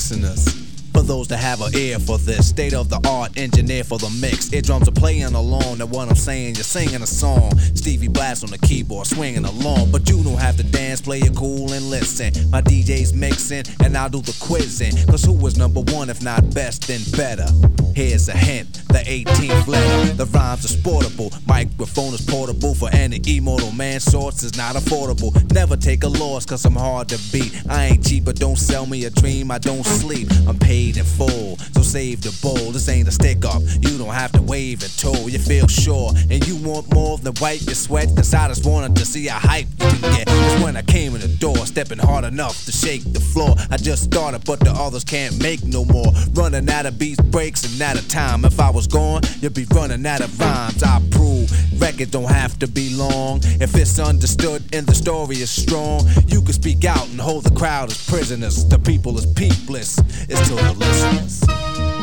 listeners. For those that have an ear for this, state of the art engineer for the mix. Eardrums are playing along, that what I'm saying, you're singing a song. Stevie Blast on the keyboard, swinging along. But you don't have to dance, play it cool and listen. My DJ's mixing, and I'll do the quizzing. Cause who was number one if not best, then better? Here's a hint, the 18th letter. The rhymes are sportable, microphone is portable. For any immortal man, source is not affordable. Never take a loss, cause I'm hard to beat. I ain't cheap, but don't sell me a dream, I don't sleep. I'm paid in full, so save the bowl. This ain't a stick up, you don't have to wave and toll. You feel sure, and you want more than wipe your sweat. Cause I just wanted to see how hype you can get. It's when I came in the door, stepping hard enough to shake the floor. I just started, but the others can't make no more. Running out of beats, breaks, and out of time. If I was gone, you'd be running out of rhymes. I prove records don't have to be long. If it's understood and the story is strong, you can speak out and hold the crowd as prisoners. The people is peepless, it's to the listeners.